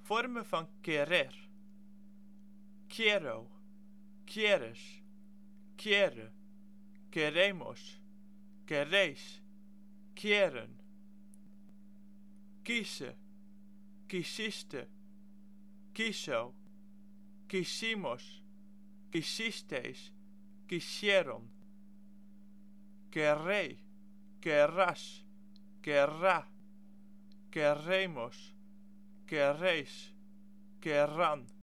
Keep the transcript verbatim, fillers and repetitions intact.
Vormen van querer: quiero, quieres, quiere, queremos, queréis, quieren. Quise, quisiste, quiso, quisimos, quisisteis, quisieron. Querré, querrás, querrá, querremos, querréis, querrán.